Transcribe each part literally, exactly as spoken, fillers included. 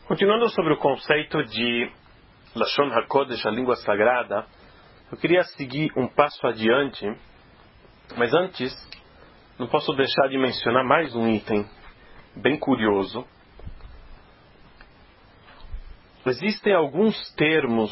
Continuando sobre o conceito de Lashon HaKodesh, a língua sagrada, eu queria seguir um passo adiante, mas antes, não posso deixar de mencionar mais um item bem curioso. Existem alguns termos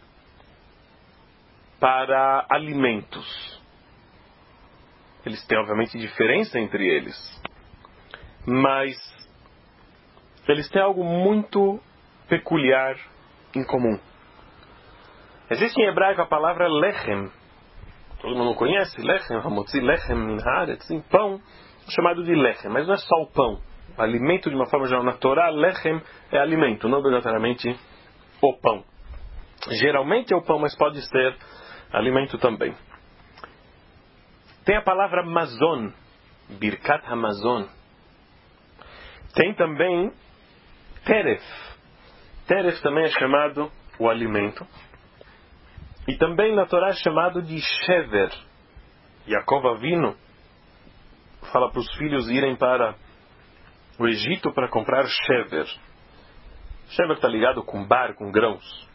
para alimentos. Eles têm, obviamente, diferença entre eles, mas eles têm algo muito peculiar em comum. Existe em hebraico a palavra lechem. Todo mundo conhece lechem, hamotzi lechem min haaretz, pão, chamado de lechem, mas não é só o pão. O alimento, de uma forma geral, na Torá, lechem é alimento, não obrigatoriamente o pão. Geralmente é o pão, mas pode ser alimento também. Tem a palavra mazon, birkat hamazon. Tem também teref. Teref também é chamado o alimento. E também na Torá é chamado de shever. Yaakov Avinu fala para os filhos irem para o Egito para comprar shever. Shever está ligado com bar, com grãos.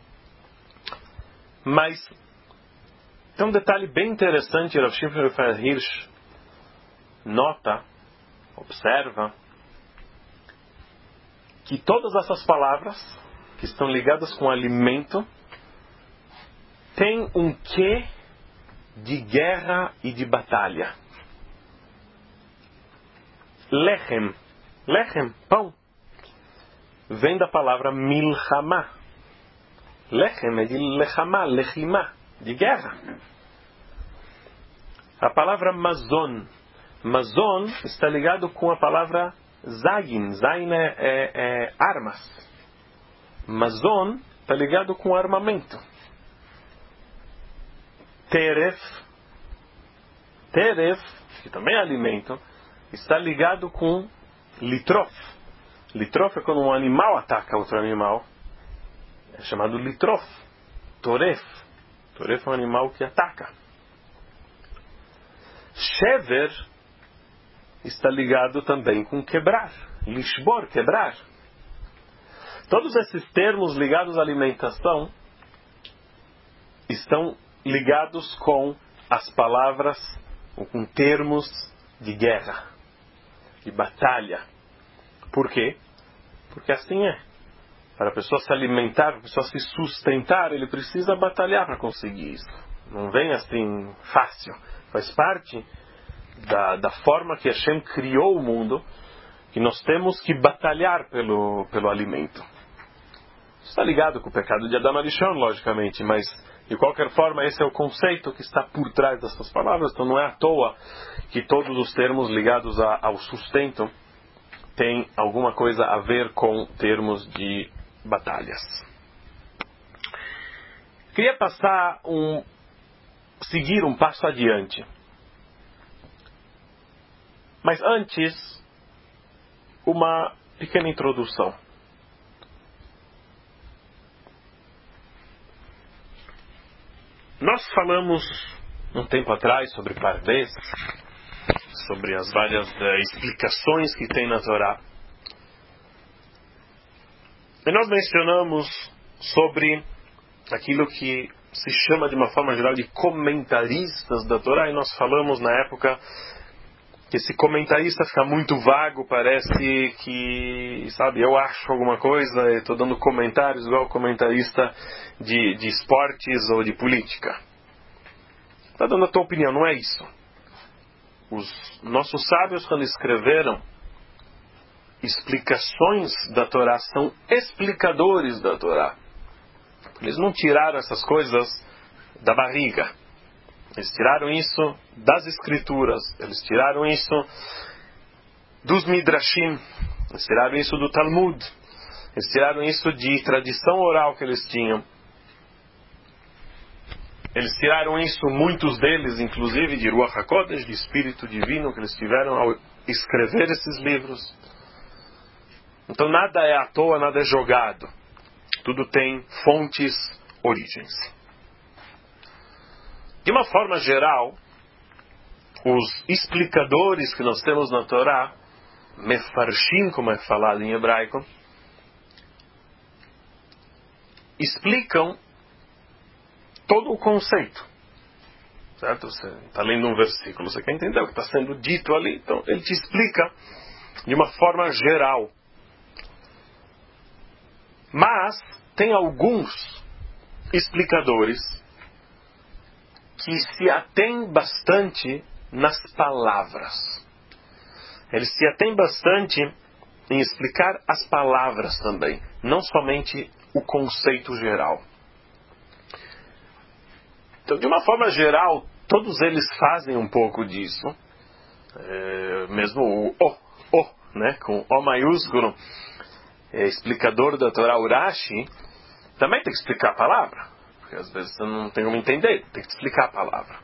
Mas tem um detalhe bem interessante, Rav Shimshon Raphael Hirsch nota, observa, que todas essas palavras que estão ligadas com alimento têm um quê de guerra e de batalha. Lechem, lechem, pão, vem da palavra milchama. Lechem é de lechamá, lechimá, de guerra. A palavra mazon, mazon está ligado com a palavra zayin. Zayin é, é, é armas. Mazon está ligado com armamento. Teref, teref, que também é alimento, está ligado com litrof. Litrof é quando um animal ataca outro animal. É chamado litrof. Toref. Toref é um animal que ataca. Shever está ligado também com quebrar. Lishbor, quebrar. Todos esses termos ligados à alimentação estão ligados com as palavras, ou com termos de guerra, de batalha. Por quê? Porque assim é. Para a pessoa se alimentar, para a pessoa se sustentar, ele precisa batalhar para conseguir isso. Não vem assim fácil. Faz parte da, da forma que Hashem criou o mundo, que nós temos que batalhar pelo, pelo alimento. Isso está ligado com o pecado de Adam Arishon, logicamente, mas de qualquer forma esse é o conceito que está por trás dessas palavras. Então não é à toa que todos os termos ligados a, ao sustento têm alguma coisa a ver com termos de batalhas. Queria passar um, seguir um passo adiante. Mas antes, uma pequena introdução. Nós falamos um tempo atrás sobre Pardes, sobre as várias uh, explicações que tem na Torá. E nós mencionamos sobre aquilo que se chama de uma forma geral de comentaristas da Torá, e nós falamos na época que esse comentarista fica muito vago, parece que, sabe, eu acho alguma coisa, estou dando comentários igual comentarista de, de esportes ou de política. Está dando a tua opinião, não é isso. Os nossos sábios, quando escreveram explicações da Torá, são explicadores da Torá. Eles não tiraram essas coisas da barriga. Eles tiraram isso das escrituras. Eles tiraram isso dos midrashim. Eles tiraram isso do Talmud. Eles tiraram isso de tradição oral que eles tinham. Eles tiraram isso, muitos deles, inclusive, de Ruach HaKodesh, de Espírito Divino, que eles tiveram ao escrever esses livros. Então nada é à toa, nada é jogado. Tudo tem fontes, origens. De uma forma geral, os explicadores que nós temos na Torá, mefarshim, como é falado em hebraico, explicam todo o conceito. Certo? Você está lendo um versículo, você quer entender o que está sendo dito ali, então ele te explica de uma forma geral. Mas tem alguns explicadores que se atêm bastante nas palavras. Eles se atêm bastante em explicar as palavras também, não somente o conceito geral. Então, de uma forma geral, todos eles fazem um pouco disso. É, mesmo o O, O, né, com O maiúsculo, é, explicador da Torá, Urashi, também tem que explicar a palavra. Porque às vezes você não tem como entender, tem que explicar a palavra.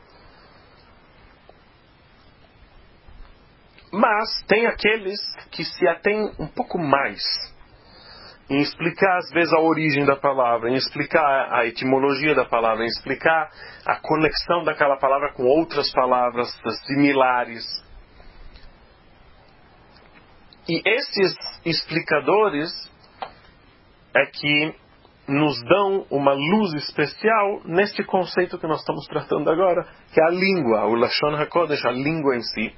Mas tem aqueles que se atêm um pouco mais em explicar, às vezes, a origem da palavra, em explicar a etimologia da palavra, em explicar a conexão daquela palavra com outras palavras similares. E esses explicadores é que nos dão uma luz especial neste conceito que nós estamos tratando agora, que é a língua, o Lashon HaKodesh, a língua em si.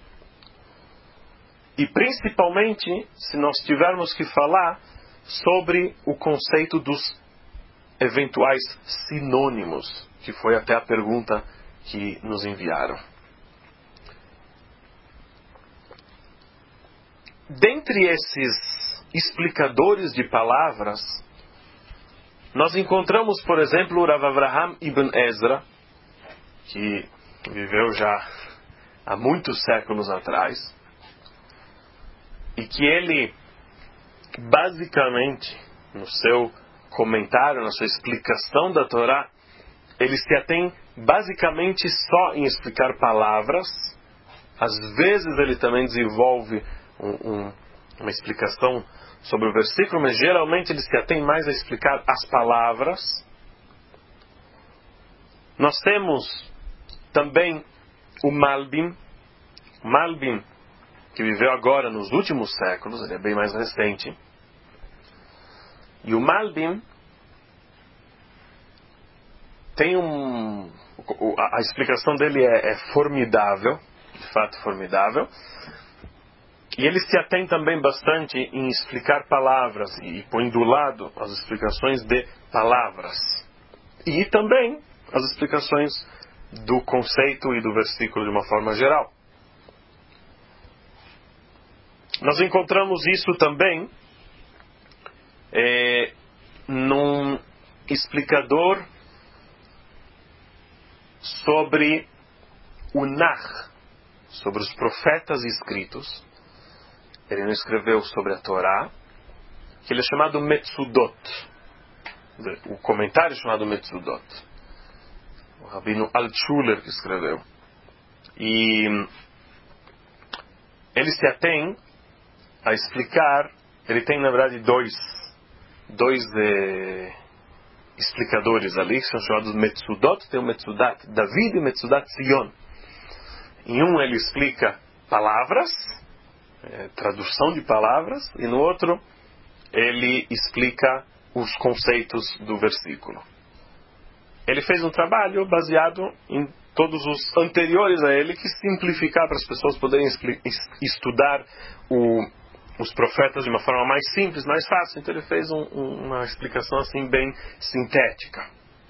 E principalmente, se nós tivermos que falar sobre o conceito dos eventuais sinônimos, que foi até a pergunta que nos enviaram. Dentre esses explicadores de palavras, nós encontramos, por exemplo, o Rav Avraham Ibn Ezra, que viveu já há muitos séculos atrás, e que ele, basicamente, no seu comentário, na sua explicação da Torá, ele se atém basicamente só em explicar palavras. Às vezes ele também desenvolve um, um, uma explicação sobre o versículo, mas geralmente ele se atém mais a explicar as palavras. Nós temos também o Malbim. O Malbim, que viveu agora nos últimos séculos, ele é bem mais recente. E o Malbim tem um... A explicação dele é, é formidável, de fato formidável. E ele se atém também bastante em explicar palavras e põe do lado as explicações de palavras. E também as explicações do conceito e do versículo de uma forma geral. Nós encontramos isso também é, num explicador sobre o Nach, sobre os profetas escritos. Ele não escreveu sobre a Torá, que ele é chamado Metsudot. O comentário é chamado Metsudot. O rabino Altshuler que escreveu. E ele se atém a explicar, ele tem na verdade dois, dois eh, explicadores ali, que são chamados Metsudot. Tem o Metsudat David e o Metsudat Zion. Em um ele explica palavras, é, tradução de palavras, e no outro ele explica os conceitos do versículo. Ele fez um trabalho baseado em todos os anteriores a ele, que simplificar para as pessoas poderem estudar o, os profetas de uma forma mais simples, mais fácil. Então ele fez um, um, uma explicação assim bem sintética.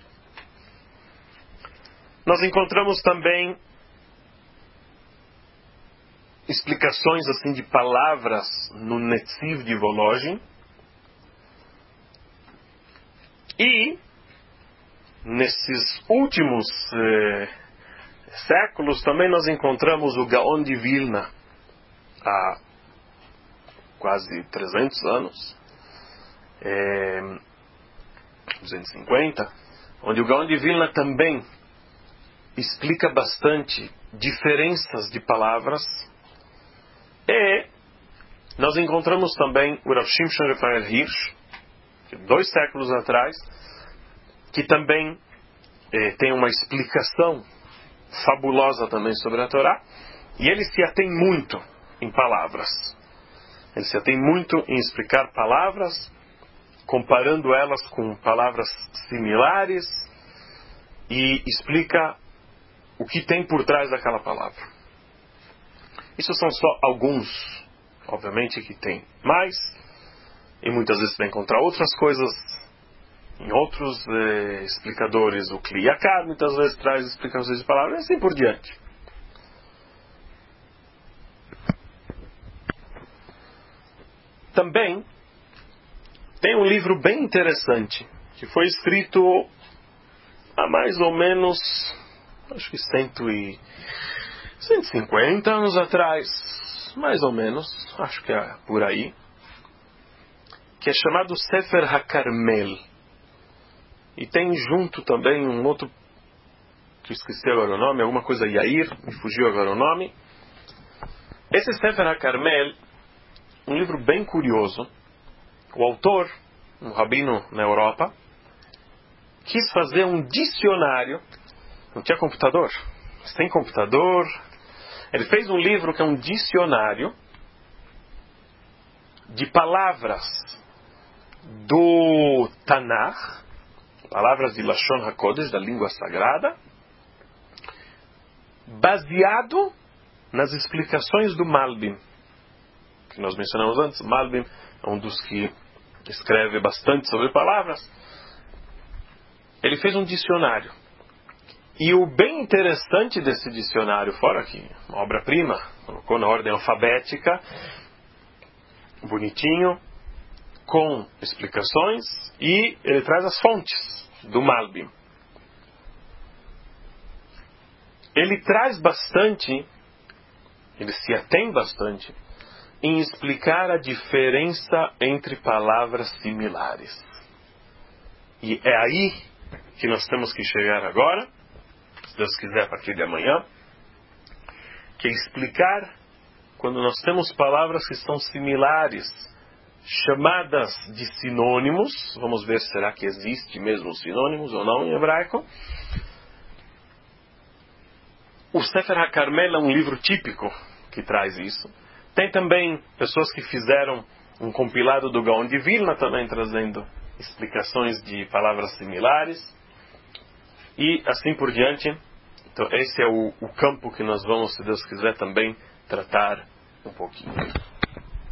Nós encontramos também explicações assim de palavras no Netziv de Volozhin. E nesses últimos eh, séculos também nós encontramos o Gaon de Vilna, há quase trezentos anos, eh, duzentos e cinquenta, onde o Gaon de Vilna também explica bastante diferenças de palavras. E nós encontramos também o Rav Shimshon Rafael Hirsch, dois séculos atrás, que também eh, tem uma explicação fabulosa também sobre a Torá, e ele se atém muito em palavras. Ele se atém muito em explicar palavras comparando elas com palavras similares e explica o que tem por trás daquela palavra. Isso são só alguns, obviamente que tem mais, e muitas vezes vai encontrar outras coisas em outros eh, explicadores. O Kli Yakar muitas vezes traz explicações de palavras e assim por diante. Também tem um livro bem interessante que foi escrito há mais ou menos, acho que cento e cinquenta anos atrás, mais ou menos, acho que é por aí, que é chamado Sefer HaKarmel. E tem junto também um outro, que eu esqueci agora o nome, alguma coisa Yair, me fugiu agora o nome. Esse Sefer HaKarmel, um livro bem curioso. O autor, um rabino na Europa, quis fazer um dicionário. Não tinha computador, sem computador. Ele fez um livro que é um dicionário de palavras do Tanakh, palavras de Lashon HaKodesh, da língua sagrada, baseado nas explicações do Malbim, que nós mencionamos antes. Malbim é um dos que escreve bastante sobre palavras. Ele fez um dicionário. E o bem interessante desse dicionário, fora que uma obra-prima, colocou na ordem alfabética, bonitinho, com explicações, e ele traz as fontes do Malbim. Ele traz bastante, ele se atém bastante, em explicar a diferença entre palavras similares. E é aí que nós temos que chegar agora, se Deus quiser, a partir de amanhã, que é explicar quando nós temos palavras que são similares, chamadas de sinônimos. Vamos ver, será que existe mesmo sinônimos ou não em hebraico? O Sefer HaKarmel é um livro típico que traz isso. Tem também pessoas que fizeram um compilado do Gaon de Vilna, também trazendo explicações de palavras similares. E assim por diante. Então esse é o, o campo que nós vamos, se Deus quiser, também tratar um pouquinho.